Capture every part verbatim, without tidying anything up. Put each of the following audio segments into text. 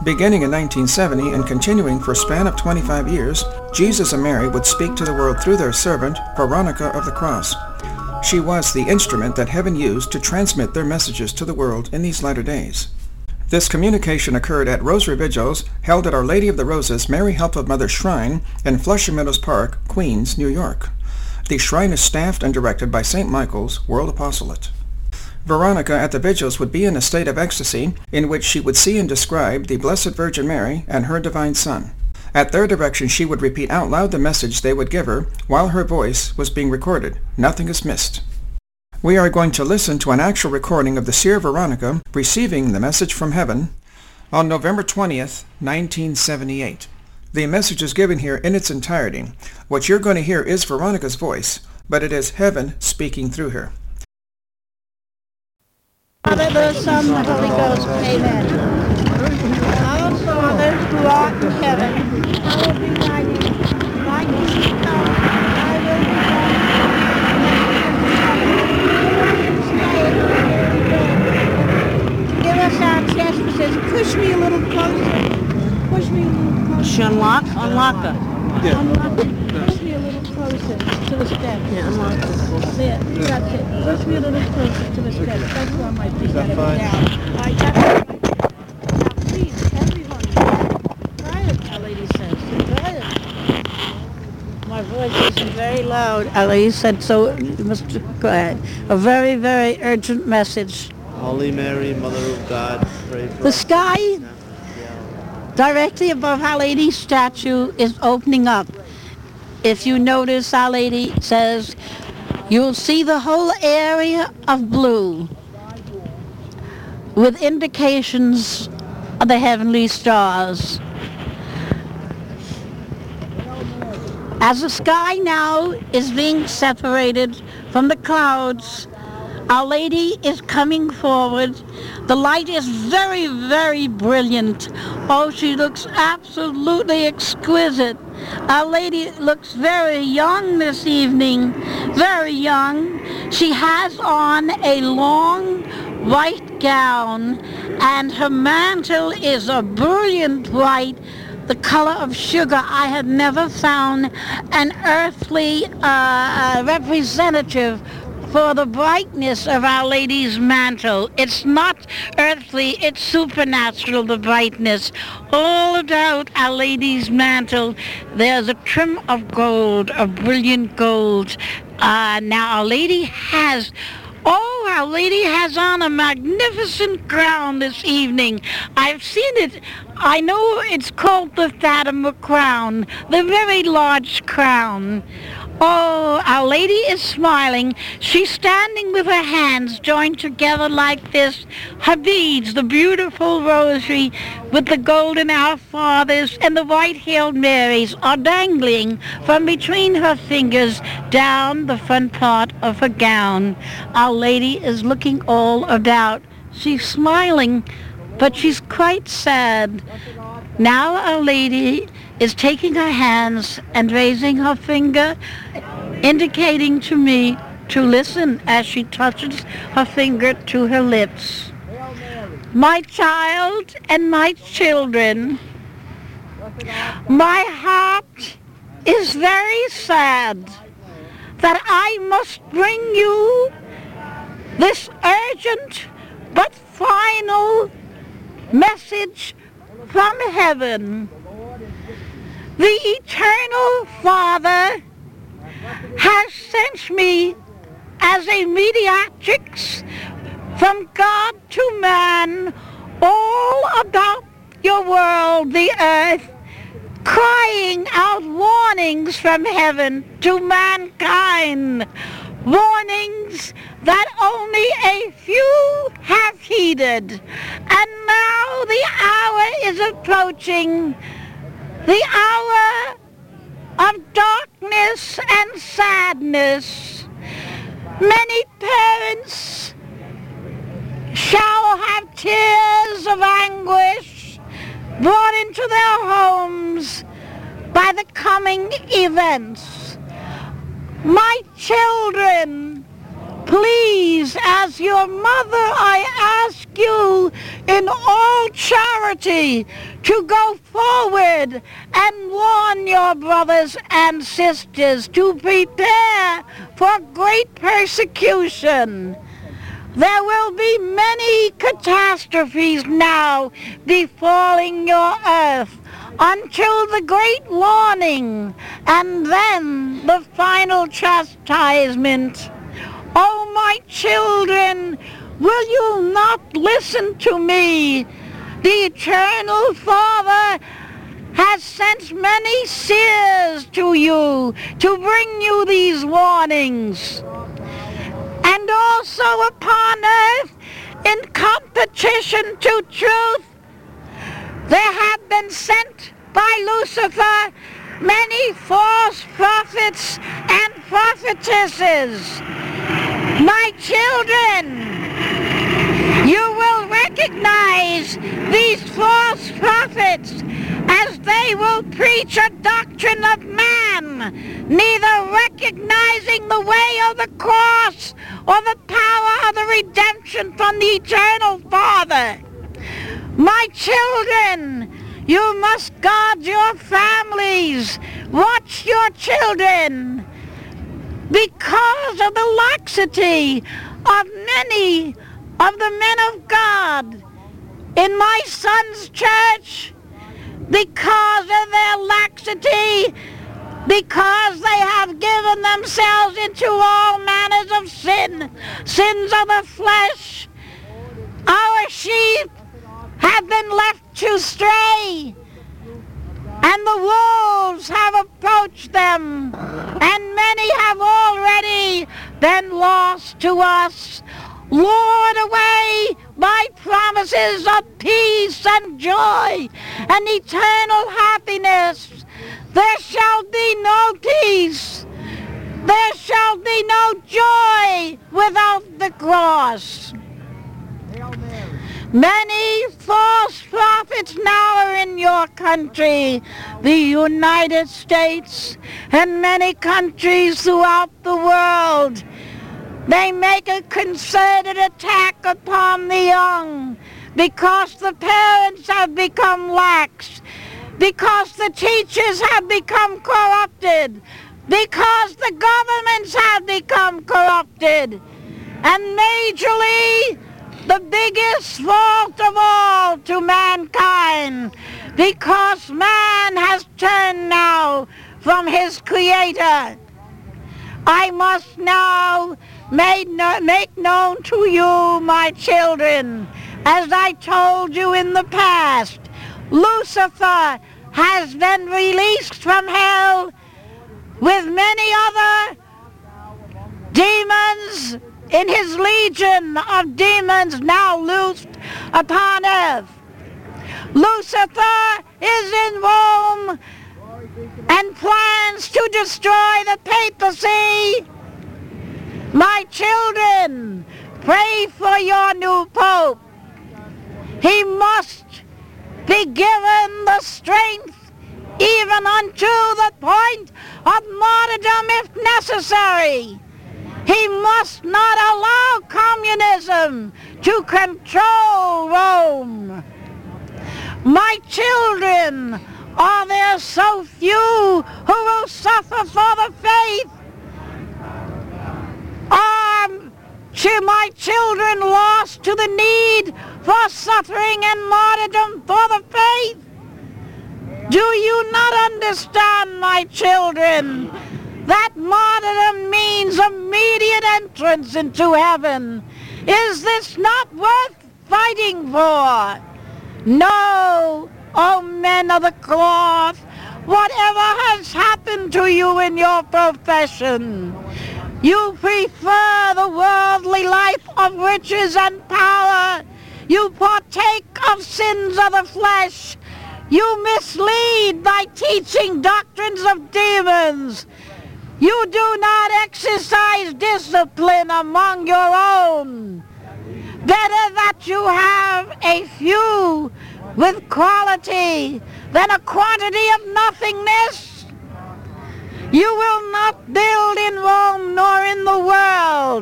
Beginning in nineteen seventy and continuing for a span of twenty-five years, Jesus and Mary would speak to the world through their servant, Veronica of the Cross. She was the instrument that heaven used to transmit their messages to the world in these latter days. This communication occurred at Rosary Vigils held at Our Lady of the Roses Mary Help of Mother Shrine in Flushing Meadows Park, Queens, New York. The shrine is staffed and directed by Saint Michael's World Apostolate. Veronica at the vigils would be in a state of ecstasy in which she would see and describe the Blessed Virgin Mary and her Divine Son. At their direction she would repeat out loud the message they would give her while her voice was being recorded. Nothing is missed. We are going to listen to an actual recording of the Seer Veronica receiving the message from heaven on November twentieth, nineteen seventy-eight. The message is given here in its entirety. What you're going to hear is Veronica's voice, but it is heaven speaking through her. Father, the Son, the Holy Ghost, amen. Our Father, who art in heaven, hallowed be thy name. Thy kingdom come, thy will be done. Forgive us our trespasses. Push me a little closer. Push me a little closer. She unlock? Unlock her. Yeah. Unlock it. Push me a little closer to the step. Yeah, unlock her. There, that's it. Push me a little closer to the step. That's where my feet gotta go fine? down. All right, that's right. Now please, everyone, try it, Our Lady says. Try it. My voice isn't very loud. Our Lady said so. You must go ahead. A very, very urgent message. Holy Mary, Mother of God, pray for The us. sky directly above Our Lady's statue is opening up. If you notice, Our Lady says, you'll see the whole area of blue with indications of the heavenly stars. As the sky now is being separated from the clouds, Our Lady is coming forward. The light is very, very brilliant. Oh, she looks absolutely exquisite. Our Lady looks very young this evening, very young. She has on a long white gown, and her mantle is a brilliant white, the color of sugar. I have never found an earthly uh, representative for the brightness of Our Lady's mantle. It's not earthly, it's supernatural, the brightness. All about Our Lady's mantle, there's a trim of gold, of brilliant gold. Uh, now Our Lady has, oh, Our Lady has on a magnificent crown this evening. I've seen it. I know it's called the Fatima crown, the very large crown. Oh, Our Lady is smiling. She's standing with her hands joined together like this. Her beads, the beautiful rosary with the golden Our Fathers and the white Hail Marys are dangling from between her fingers down the front part of her gown. Our Lady is looking all about. She's smiling, but she's quite sad. Now Our Lady is taking her hands and raising her finger, indicating to me to listen as she touches her finger to her lips. My child and my children, my heart is very sad that I must bring you this urgent but final message from heaven. The Eternal Father has sent me as a mediatrix from God to man all about your world, the earth, crying out warnings from heaven to mankind, warnings that only a few have heeded. And now the hour is approaching, the hour of darkness and sadness. Many parents shall have tears of anguish brought into their homes by the coming events. My children, Please, as your mother, I ask you in all charity to go forward and warn your brothers and sisters to prepare for great persecution. There will be many catastrophes now befalling your earth until the great warning and then the final chastisement. Oh, my children, will you not listen to me? The Eternal Father has sent many seers to you to bring you these warnings. And also upon earth, in competition to truth, there have been sent by Lucifer many false prophets and prophetesses. My children, you will recognize these false prophets as they will preach a doctrine of man, neither recognizing the way of the cross or the power of the redemption from the Eternal Father. My children, you must guard your families, watch your children, because of the laxity of many of the men of God in my son's church, because of their laxity, because they have given themselves into all manners of sin, sins of the flesh. Our sheep have been left to stray, and the wolves have approached them, and many have already been lost to us. Lured away by promises of peace and joy and eternal happiness. There shall be no peace. There shall be no joy without the cross. Many false prophets now are in your country, the United States, and many countries throughout the world. They make a concerted attack upon the young because the parents have become lax, because the teachers have become corrupted, because the governments have become corrupted, and majorly the biggest fault of all to mankind, because man has turned now from his Creator. I must now make, no, make known to you, my children, as I told you in the past, Lucifer has been released from hell with many other demons in his legion of demons now loosed upon earth. Lucifer is in Rome and plans to destroy the papacy. My children, pray for your new pope. He must be given the strength even unto the point of martyrdom if necessary. He must not allow communism to control Rome. My children, are there so few who will suffer for the faith? Are my children lost to the need for suffering and martyrdom for the faith? Do you not understand, my children, that martyrdom means immediate entrance into heaven? Is this not worth fighting for? No, O men of the cloth, whatever has happened to you in your profession, you prefer the worldly life of riches and power. You partake of sins of the flesh. You mislead by teaching doctrines of demons. You do not exercise discipline among your own. Better that you have a few with quality than a quantity of nothingness. You will not build in Rome nor in the world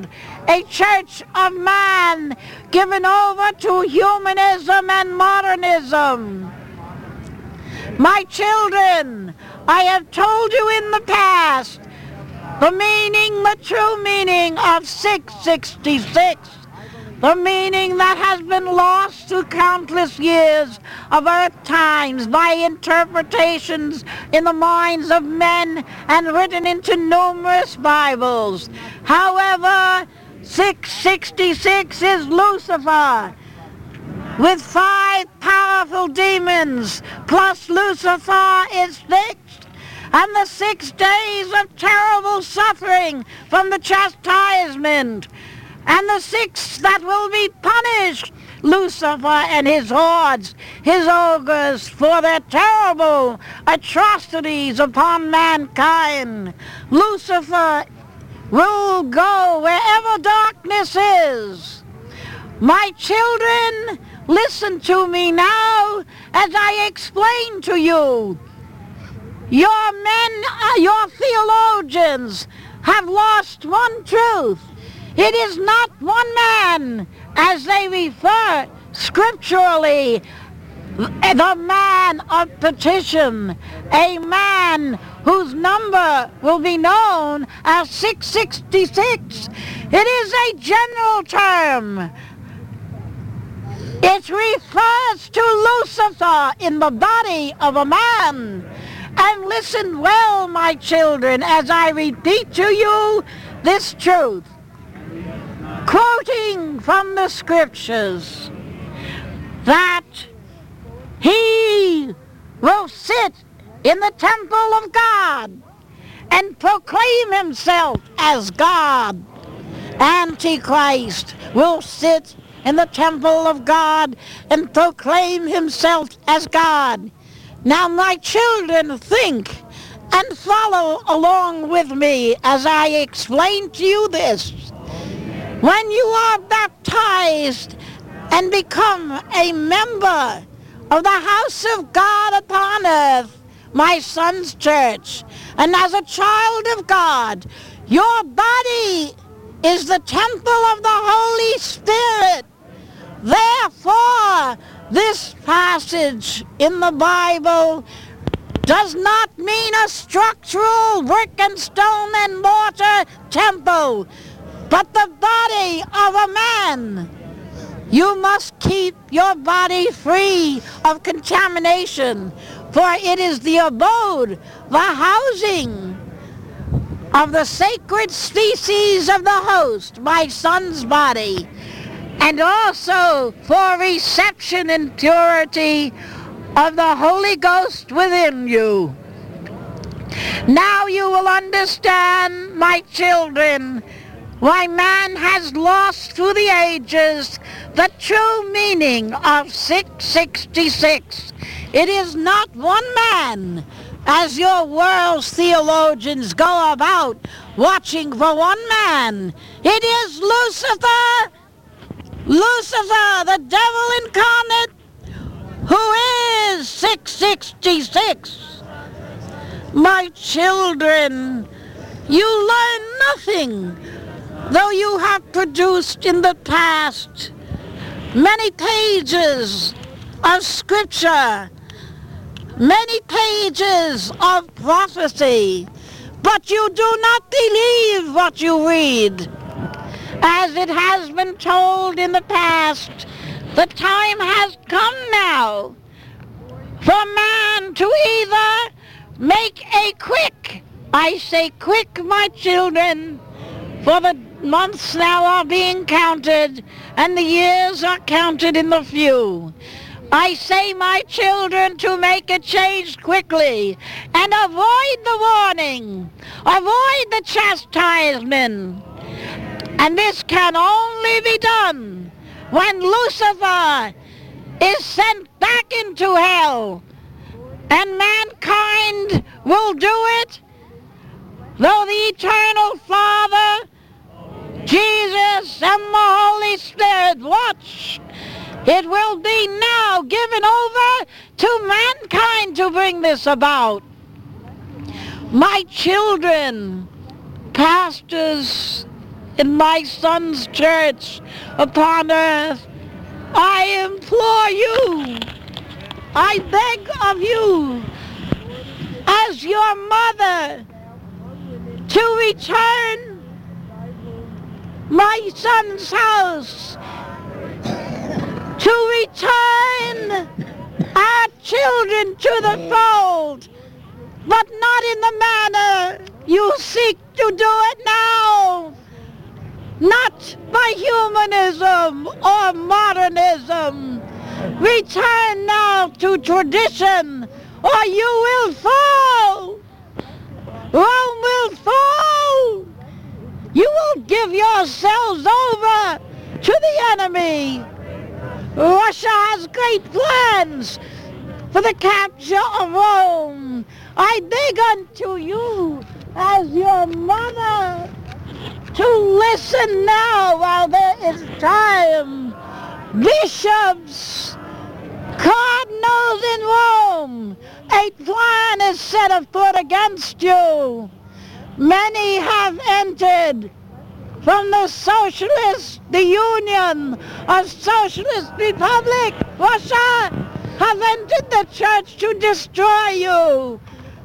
a church of man given over to humanism and modernism. My children, I have told you in the past the meaning, the true meaning of six sixty-six, the meaning that has been lost through countless years of earth times by interpretations in the minds of men and written into numerous Bibles. However, six sixty-six is Lucifer, with five powerful demons, plus Lucifer is fixed, and the six days of terrible suffering from the chastisement, and the six that will be punished, Lucifer and his hordes, his ogres, for their terrible atrocities upon mankind. Lucifer will go wherever darkness is. My children, listen to me now as I explain to you. Your men, uh, your theologians have lost one truth. It is not one man, as they refer scripturally, the man of petition, a man whose number will be known as six sixty-six. It is a general term. It refers to Lucifer in the body of a man. And listen well, my children, as I repeat to you this truth. Quoting from the scriptures, that he will sit in the temple of God and proclaim himself as God. Antichrist will sit in the temple of God and proclaim himself as God. Now, my children, think and follow along with me as I explain to you this. When you are baptized and become a member of the house of God upon earth, my son's church, and as a child of God, your body is the temple of the Holy Spirit. Therefore, this passage in the Bible does not mean a structural brick and stone and mortar temple, but the body of a man. You must keep your body free of contamination, for it is the abode, the housing of the sacred species of the host, my son's body, and also for reception and purity of the Holy Ghost within you. Now you will understand, my children, why man has lost through the ages the true meaning of six sixty-six. It is not one man, as your world's theologians go about watching for one man. It is Lucifer, Lucifer, the devil incarnate, who is six sixty-six. My children, you learn nothing, though you have produced in the past many pages of scripture, many pages of prophecy, but you do not believe what you read. As it has been told in the past, the time has come now for man to either make a quick, I say quick, my children, for the months now are being counted and the years are counted in the few. I say, my children, to make a change quickly and avoid the warning, avoid the chastisement. And this can only be done when Lucifer is sent back into hell, and mankind will do it, though the Eternal Father, Jesus, and the Holy Spirit watch. It will be now given over to mankind to bring this about. My children, pastors, in my Son's church upon earth. I implore you, I beg of you, as your mother, to return my Son's house, to return our children to the fold, but not in the manner you seek to do it now. Not by humanism or modernism. Return now to tradition, or you will fall. Rome will fall. You will give yourselves over to the enemy. Russia has great plans for the capture of Rome. I beg unto you, as your mother, to listen now while there is time. Bishops, cardinals in Rome, a plan is set afoot against you. Many have entered from the socialist, the Union of Socialist Republic, Russia, have entered the church to destroy you.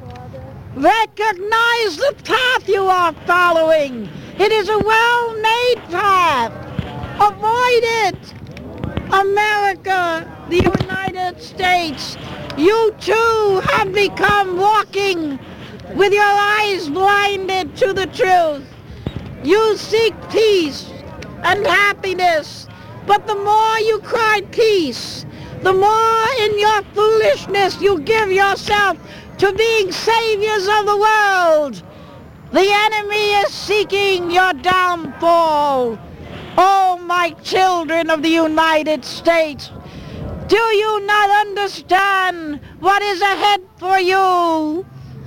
Recognize the path you are following. It is a well-made path. Avoid it. America, the United States, you too have become walking with your eyes blinded to the truth. You seek peace and happiness, but the more you cry peace, the more in your foolishness you give yourself to being saviors of the world. The enemy is seeking your downfall. Oh, my children of the United States, do you not understand what is ahead for you?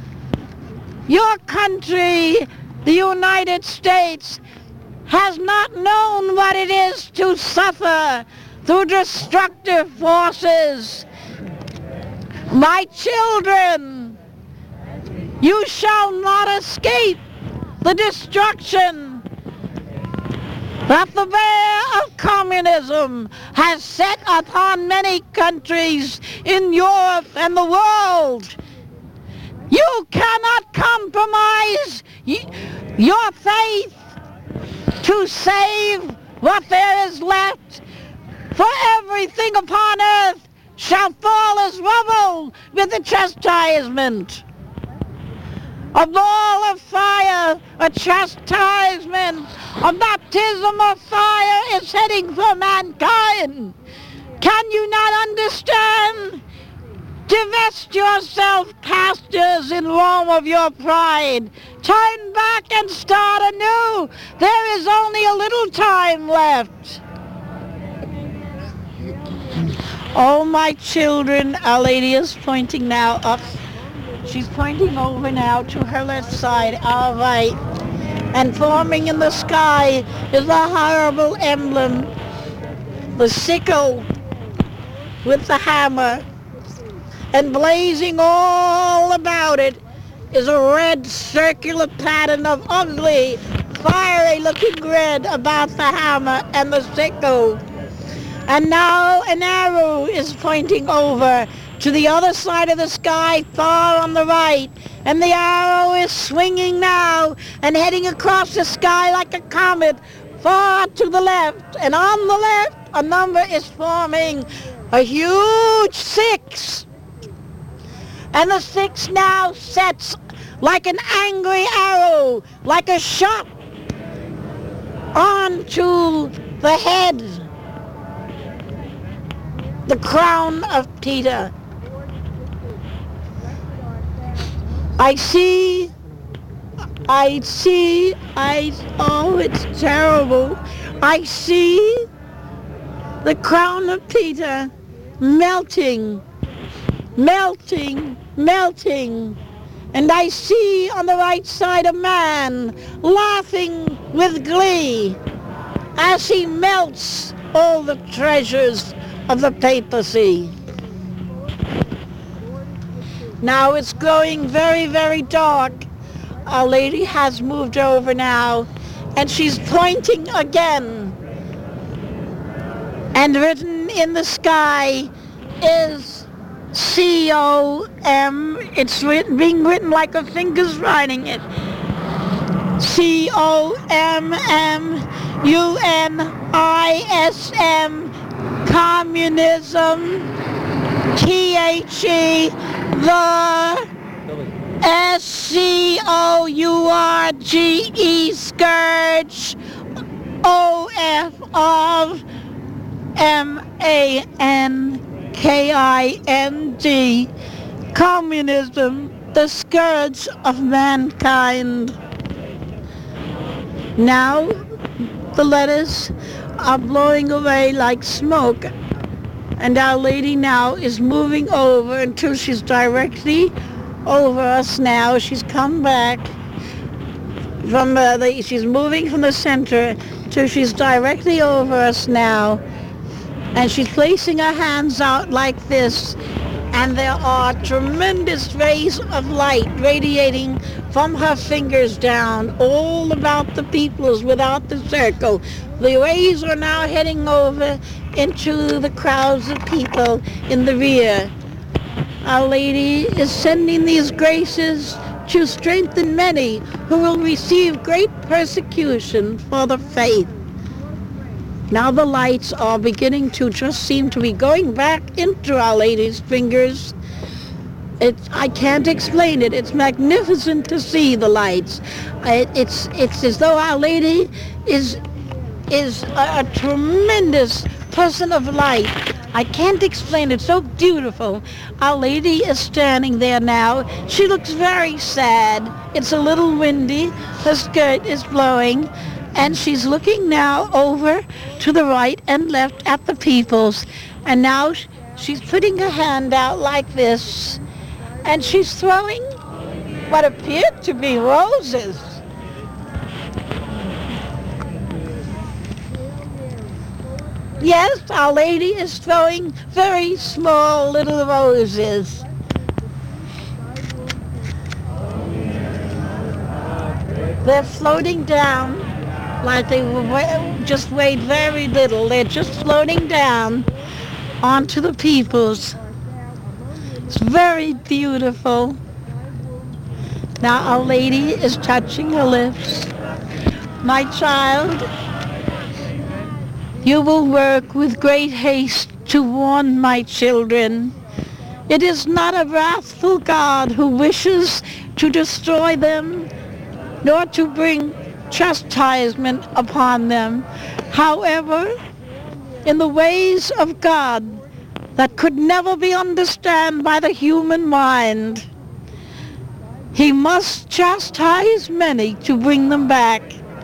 Your country, the United States, has not known what it is to suffer through destructive forces. My children, you shall not escape the destruction that the bear of communism has set upon many countries in Europe and the world. You cannot compromise y- your faith to save what there is left, for everything upon earth shall fall as rubble with the chastisement. A ball of fire, a chastisement, a baptism of fire is heading for mankind. Can you not understand? Divest yourself, pastors in Rome, of your pride. Turn back and start anew. There is only a little time left. Oh, my children, Our Lady is pointing now up. She's pointing over now to her left side, our right. And forming in the sky is a horrible emblem, the sickle with the hammer. And blazing all about it is a red circular pattern of ugly, fiery-looking red about the hammer and the sickle. And now an arrow is pointing over to the other side of the sky, far on the right. And the arrow is swinging now and heading across the sky like a comet, far to the left. And on the left, a number is forming, a huge six. And the six now sets like an angry arrow, like a shot onto the head, the crown of Peter. I see, I see, I, oh, it's terrible. I see the crown of Peter melting, melting, melting. And I see on the right side a man laughing with glee as he melts all the treasures of the papacy. Now it's growing very, very dark. Our Lady has moved over now and she's pointing again. And written in the sky is C O M. It's written, being written like a finger's writing it. C O M M U N I S M, communism. T H E, the S C O U R G E, scourge. O F of M A N K I N D, communism, the scourge of mankind. Now the letters are blowing away like smoke, and Our Lady now is moving over until she's directly over us now. She's come back from uh, the, she's moving from the center till she's directly over us now. And she's placing her hands out like this, and there are tremendous rays of light radiating from her fingers down all about the peoples without the circle. The rays are now heading over into the crowds of people in the rear. Our Lady is sending these graces to strengthen many who will receive great persecution for the faith. Now the lights are beginning to just seem to be going back into Our Lady's fingers. It, I can't explain it. It's magnificent to see the lights. It, it's, it's as though Our Lady is, is a, a tremendous person of light. I can't explain it. It's so beautiful. Our Lady is standing there now. She looks very sad. It's a little windy. Her skirt is blowing. And she's looking now over to the right and left at the peoples. And now she's putting her hand out like this. And she's throwing what appeared to be roses. Yes, Our Lady is throwing very small little roses. They're floating down like they were just weighed very little. They're just floating down onto the peoples. It's very beautiful. Now Our Lady is touching her lips. My child, you will work with great haste to warn my children. It is not a wrathful God who wishes to destroy them, nor to bring chastisement upon them. However, in the ways of God that could never be understood by the human mind, he must chastise many to bring them back.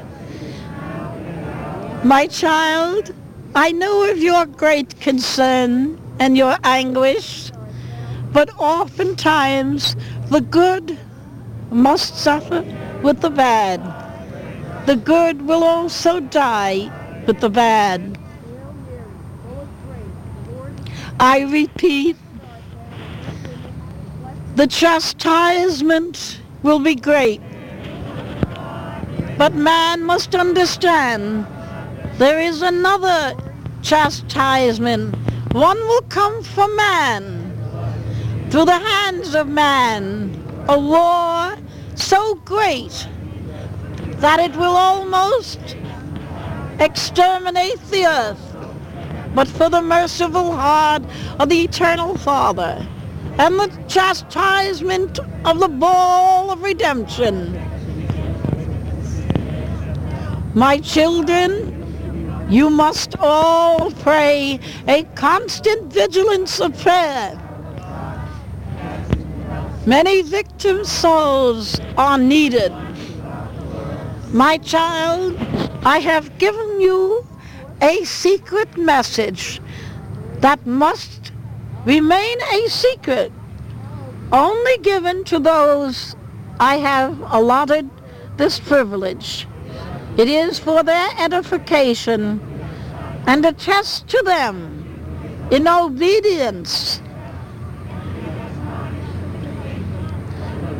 My child, I know of your great concern and your anguish, but oftentimes the good must suffer with the bad. The good will also die with the bad. I repeat, the chastisement will be great, but man must understand there is another chastisement. One will come from man, through the hands of man, a war so great that it will almost exterminate the earth, but for the merciful heart of the Eternal Father and the chastisement of the ball of redemption. My children, you must all pray a constant vigilance of prayer. Many victim souls are needed. My child, I have given you a secret message that must remain a secret, only given to those I have allotted this privilege. It is for their edification and a test to them in obedience.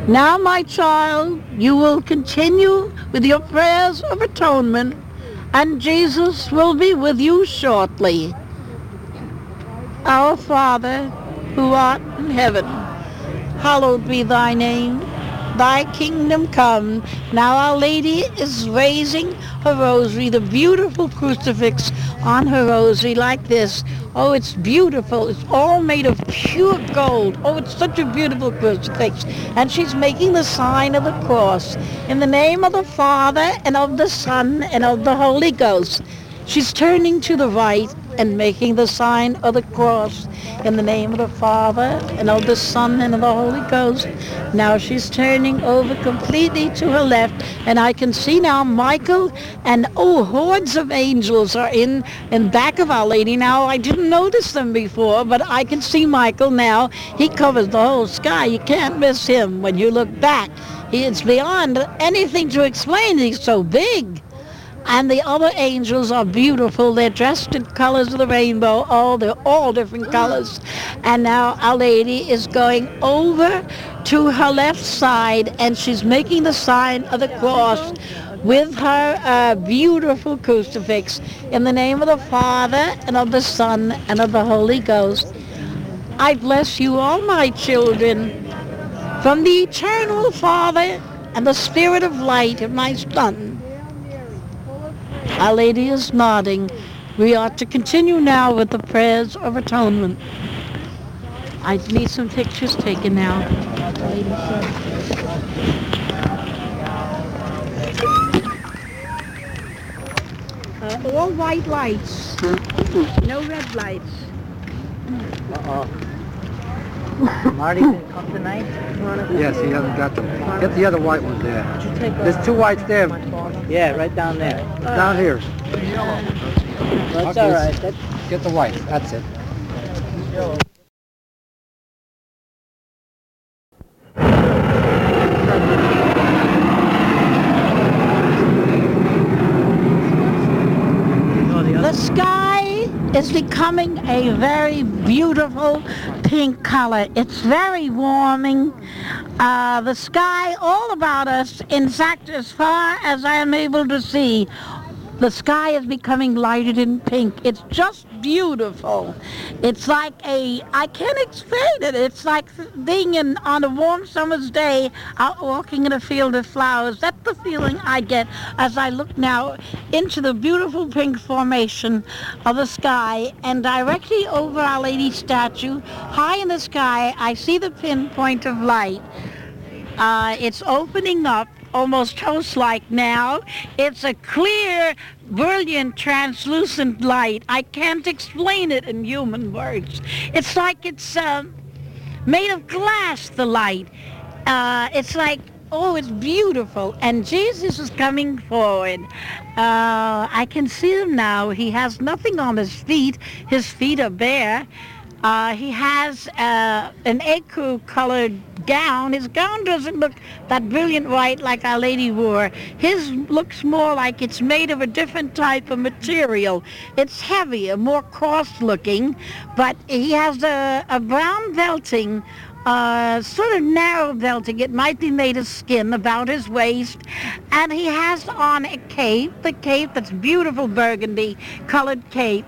Now, my child, you will continue with your prayers of atonement, and Jesus will be with you shortly. Our Father, who art in heaven, hallowed be thy name. Thy kingdom come. Now Our Lady is raising her rosary, the beautiful crucifix on her rosary like this. Oh, it's beautiful. It's all made of pure gold. Oh, it's such a beautiful crucifix. And she's making the sign of the cross. In the name of the Father, and of the Son, and of the Holy Ghost. She's turning to the right and making the sign of the cross. In the name of the Father, and of the Son, and of the Holy Ghost. Now she's turning over completely to her left, and I can see now Michael and, oh, hordes of angels are in in back of Our Lady. Now, I didn't notice them before, but I can see Michael now. He covers the whole sky. You can't miss him when you look back. He, it's beyond anything to explain. He's so big. And the other angels are beautiful. They're dressed in colors of the rainbow. Oh, they're all different colors. And now Our Lady is going over to her left side, and she's making the sign of the cross with her uh, beautiful crucifix. In the name of the Father, and of the Son, and of the Holy Ghost. I bless you all, my children, from the eternal Father and the Spirit of light of my Son. Our Lady is nodding. We are to continue now with the prayers of atonement. I need some pictures taken now. Uh, all white lights. No red lights. Uh-oh. Marty didn't come tonight? Yes, he hasn't got them. Get the other white one there. There's two whites there. Yeah, right down there. Down here. That's all right. That's... Get the whites. That's it. The sky is becoming a very beautiful pink color. It's very warming. Uh, the sky all about us, in fact, as far as I am able to see, the sky is becoming lighted in pink. It's just beautiful. It's like a, I can't explain it. It's like being in, on a warm summer's day out walking in a field of flowers. That's the feeling I get as I look now into the beautiful pink formation of the sky, and directly over Our Lady statue, high in the sky, I see the pinpoint of light. Uh, it's opening up almost toast-like now. It's a clear, brilliant, translucent light. I can't explain it in human words. It's like it's uh, made of glass, the light. Uh, it's like, oh, it's beautiful. And Jesus is coming forward. Uh, I can see him now. He has nothing on his feet. His feet are bare. Uh, he has uh, an ecru-colored gown. His gown doesn't look that brilliant white like Our Lady wore. His looks more like it's made of a different type of material. It's heavier, more cross-looking, but he has a, a brown belting, uh, sort of narrow belting. It might be made of skin about his waist, and he has on a cape, the cape that's beautiful burgundy-colored cape.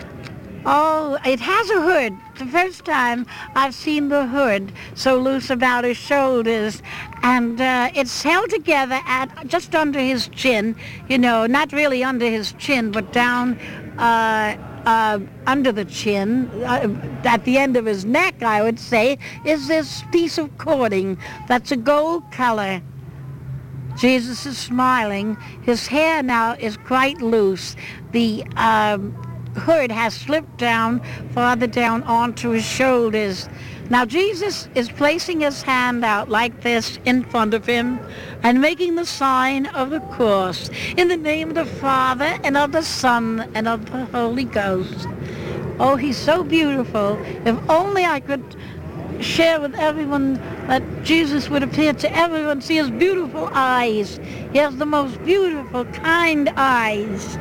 Oh, it has a hood. The first time I've seen the hood so loose about his shoulders, and uh, it's held together at just under his chin, you know, not really under his chin, but down uh, uh, under the chin, uh, at the end of his neck, I would say, is this piece of cording that's a gold color. Jesus is smiling. His hair now is quite loose. The um, hood has slipped down, farther down onto his shoulders. Now Jesus is placing his hand out like this in front of him and making the sign of the cross in the name of the Father and of the Son and of the Holy Ghost. Oh, he's so beautiful. If only I could share with everyone that Jesus would appear to everyone, see his beautiful eyes. He has the most beautiful, kind eyes.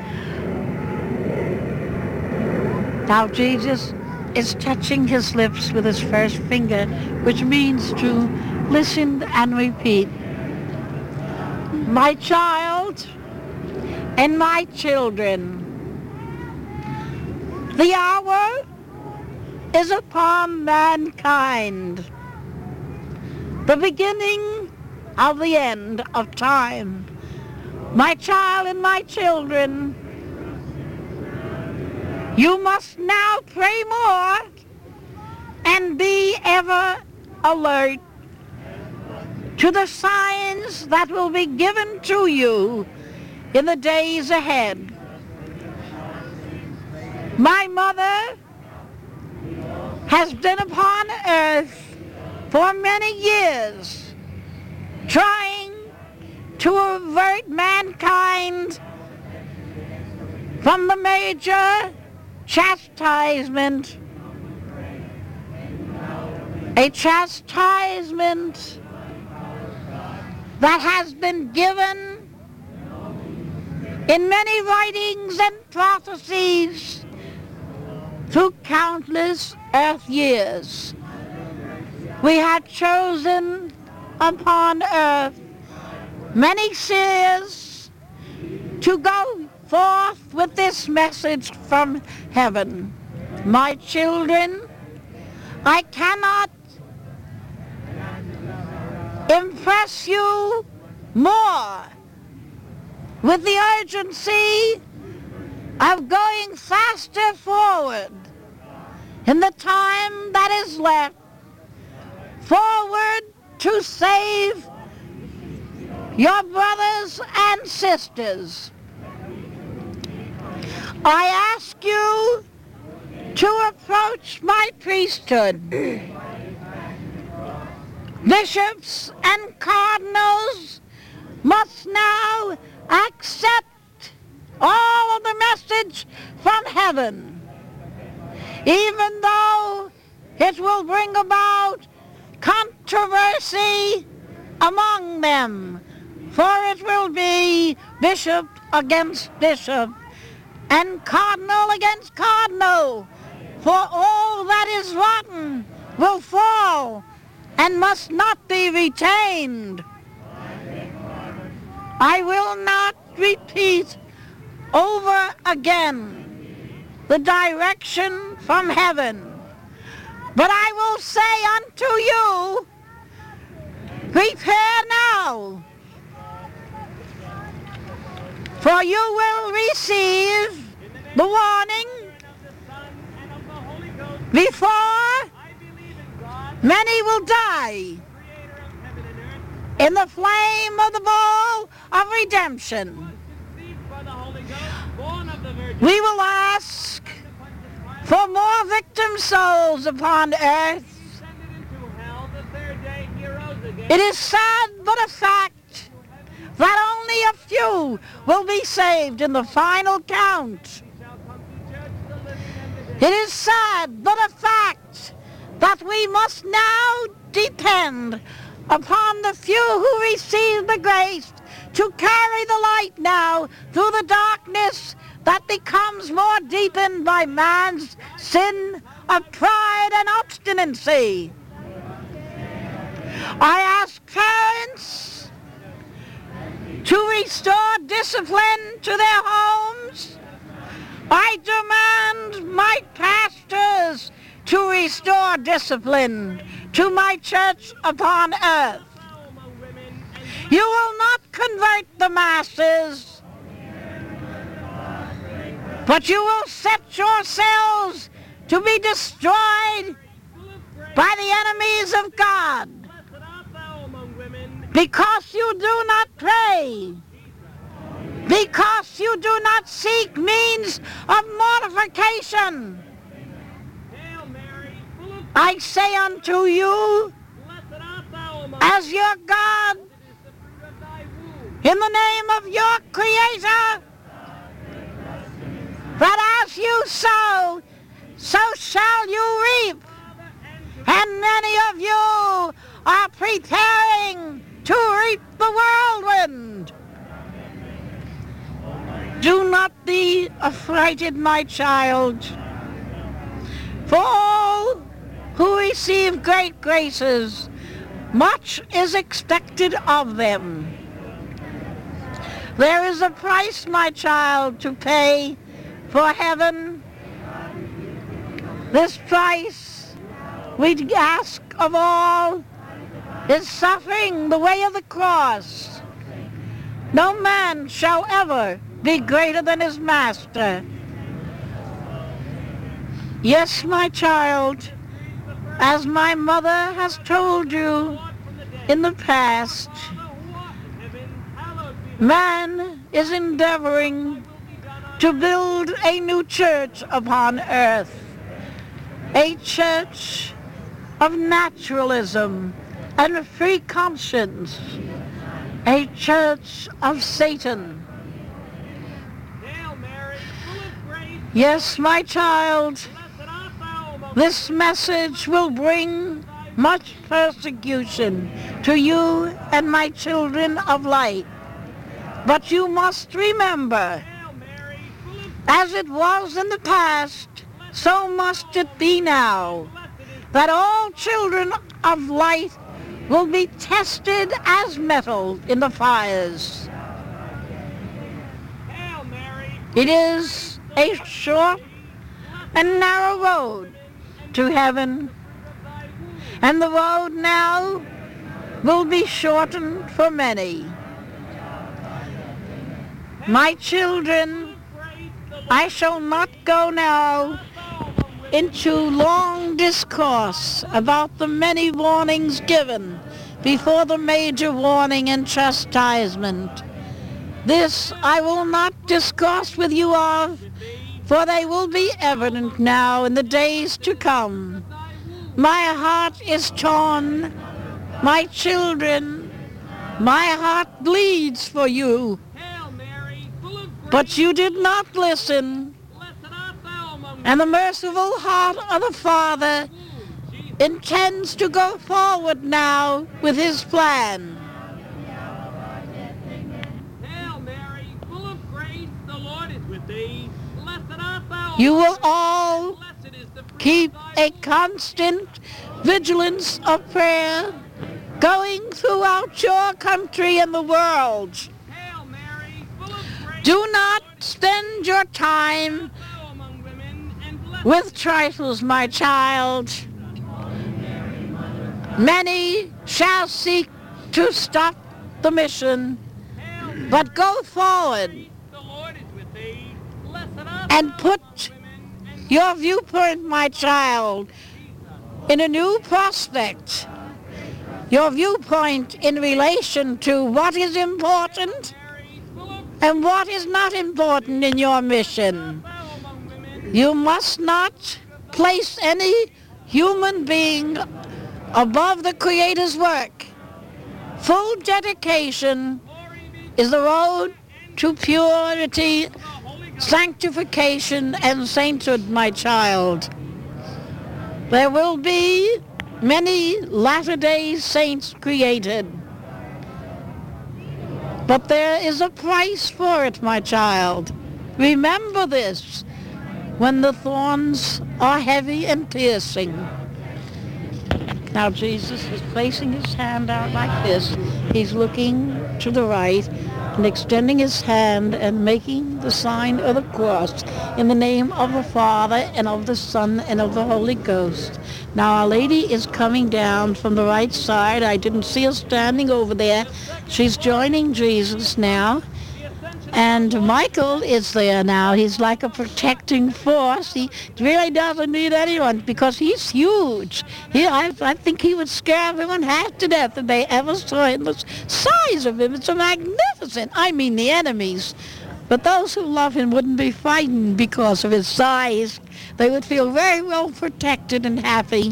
Now Jesus is touching his lips with his first finger, which means to listen and repeat. My child and my children, the hour is upon mankind, the beginning of the end of time. My child and my children, you must now pray more and be ever alert to the signs that will be given to you in the days ahead. My mother has been upon earth for many years, trying to avert mankind from the major chastisement, a chastisement that has been given in many writings and prophecies through countless earth years. We have chosen upon earth many seers to go forth with this message from heaven. My children, I cannot impress you more with the urgency of going faster forward in the time that is left, forward to save your brothers and sisters. I ask you to approach my priesthood. Bishops and cardinals must now accept all of the message from heaven, even though it will bring about controversy among them, for it will be bishop against bishop and cardinal against cardinal, for all that is rotten will fall and must not be retained. I will not repeat over again the direction from heaven, but I will say unto you, prepare now, for you will receive the warning before many will die in the flame of the bowl of redemption. We will ask for more victim souls upon earth. It is sad but a fact that only a few will be saved in the final count. It is sad but a fact that we must now depend upon the few who receive the grace to carry the light now through the darkness that becomes more deepened by man's sin of pride and obstinacy. I ask parents to restore discipline to their homes. I demand my pastors to restore discipline to my church upon earth. You will not convert the masses, but you will set yourselves to be destroyed by the enemies of God, because you do not pray, because you do not seek means of mortification. I say unto you, as your God, in the name of your Creator, that as you sow, so shall you reap. And many of you are preparing to reap the whirlwind. Do not be affrighted, my child, for all who receive great graces Much is expected of them. There is a price, my child, to pay for heaven. This price we ask of all is suffering the way of the cross. No man shall ever be greater than his master. Yes, my child, as my mother has told you in the past, man is endeavoring to build a new church upon earth, a church of naturalism and free conscience, a church of Satan. Yes, my child, this message will bring much persecution to you and my children of light. But you must remember, as it was in the past, so must it be now, that all children of light will be tested as metal in the fires. It is a short and narrow road to heaven, and the road now will be shortened for many. My children, I shall not go now into long discourse about the many warnings given before the major warning and chastisement. This I will not discourse with you of, for they will be evident now in the days to come. My heart is torn, my children, my heart bleeds for you. But you did not listen, and the merciful heart of the Father intends to go forward now with his plan. You will all keep a constant vigilance of prayer going throughout your country and the world. Do not spend your time with trifles, my child. Many shall seek to stop the mission, but go forward and put your viewpoint, my child, in a new prospect. Your viewpoint in relation to what is important and what is not important in your mission. You must not place any human being above the Creator's work. Full dedication is the road to purity, sanctification, and sainthood, my child. There will be many latter-day saints created, but there is a price for it, my child. Remember this when the thorns are heavy and piercing. Now Jesus is placing his hand out like this. He's looking to the right and extending his hand and making the sign of the cross in the name of the Father and of the Son and of the Holy Ghost. Now Our Lady is coming down from the right side. I didn't see her standing over there. She's joining Jesus now. And Michael is there now. He's like a protecting force. He really doesn't need anyone because he's huge. He, I, I think he would scare everyone half to death if they ever saw him. The size of him, it's a magnificent. I mean the enemies. But those who love him wouldn't be frightened because of his size. They would feel very well protected and happy.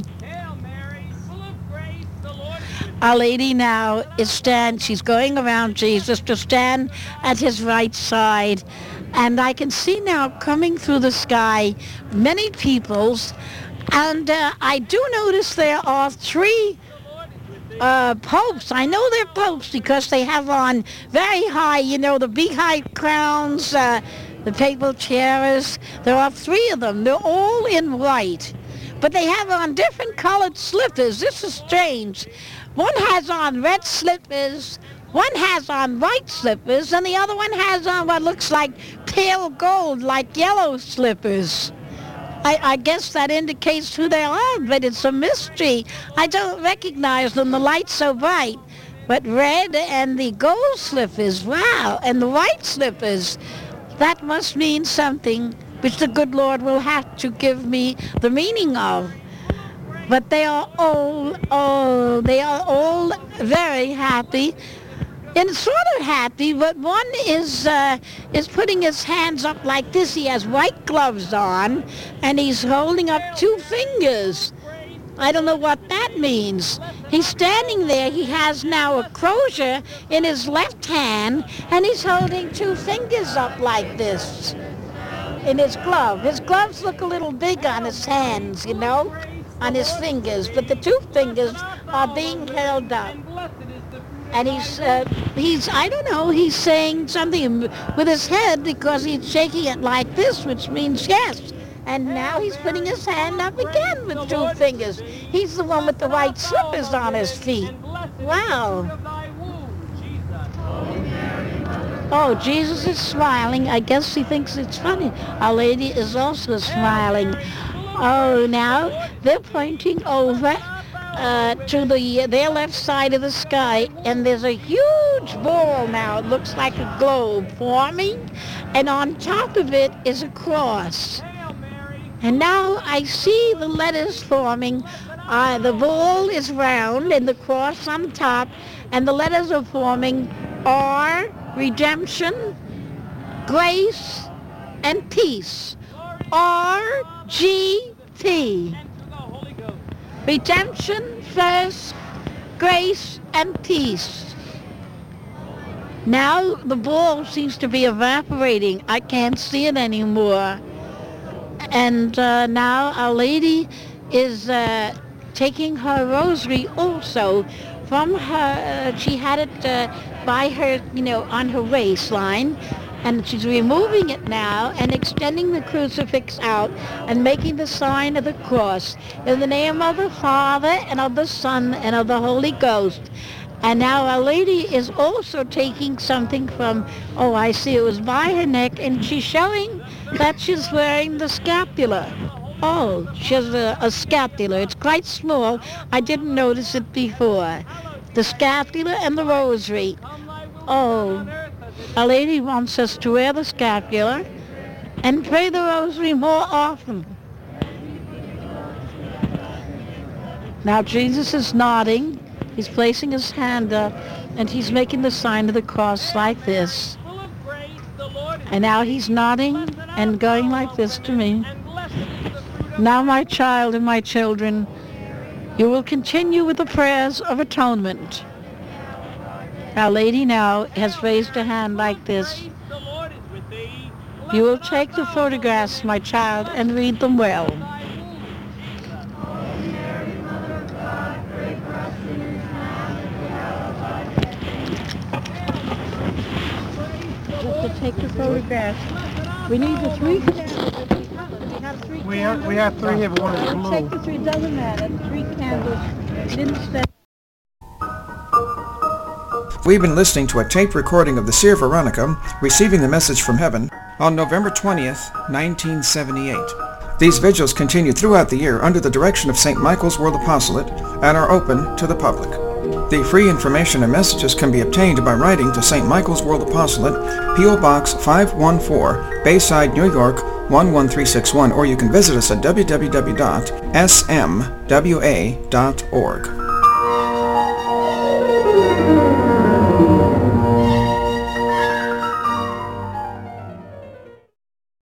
Our Lady now is stand, she's going around Jesus to stand at his right side. And I can see now coming through the sky many peoples. And uh, I do notice there are three uh, popes. I know they're popes because they have on very high, you know, the beehive crowns, uh, the papal chairs. There are three of them. They're all in white. but they have on different colored slippers. This is strange. One has on red slippers, one has on white slippers, and the other one has on what looks like pale gold, like yellow slippers. I, I guess that indicates who they are, but it's a mystery. I don't recognize them. The light's so bright. But red and the gold slippers, wow, and the white slippers, that must mean something which the good Lord will have to give me the meaning of. But they are all, all, they are all very happy, and sort of happy, but one is uh, is putting his hands up like this. He has white gloves on, and he's holding up two fingers. I don't know what that means. He's standing there. He has now a crozier in his left hand, and he's holding two fingers up like this in his glove. His gloves look a little big on his hands, you know, on his fingers, but the two fingers are being held up. And he's, uh, he's, I don't know, he's saying something with his head because he's shaking it like this, which means yes. And now he's putting his hand up again with two fingers. He's the one with the white slippers on his feet. Wow. Oh, Jesus is smiling. I guess he thinks it's funny. Our Lady is also smiling. Oh, now they're pointing over uh, to the their left side of the sky, and there's a huge ball now. It looks like a globe forming, and on top of it is a cross. And now I see the letters forming. Uh, the ball is round and the cross on top, and the letters are forming R, redemption, grace, and peace. R G T. Redemption first, grace, and peace. Now the ball seems to be evaporating. I can't see it anymore. And uh, now Our Lady is uh, taking her rosary also from her, uh, she had it uh, by her, you know, on her waistline, and she's removing it now and extending the crucifix out and making the sign of the cross in the name of the Father and of the Son and of the Holy Ghost. And now Our Lady is also taking something from, oh, I see, it was by her neck, and she's showing that she's wearing the scapular. Oh, she has a, a scapular. It's quite small. I didn't notice it before. The scapular and the rosary. Oh, Our Lady wants us to wear the scapular and pray the rosary more often. Now Jesus is nodding. He's placing his hand up, and he's making the sign of the cross like this. And now he's nodding and going like this to me. Now, my child and my children, you will continue with the prayers of atonement. Our Lady now has raised a hand like this. You will take the photographs, my child, and read them well. Just to take the photographs. We need the three candles. We have three We candles. have, we have three here, but one is blue. Take the three, doesn't matter. The three candles didn't stay. We've been listening to a tape recording of the Seer Veronica receiving the message from heaven on November twentieth, nineteen seventy-eight. These vigils continue throughout the year under the direction of Saint Michael's World Apostolate and are open to the public. The free information and messages can be obtained by writing to Saint Michael's World Apostolate, P O Box five one four, Bayside, New York one one three six one, or you can visit us at w w w dot s m w a dot org.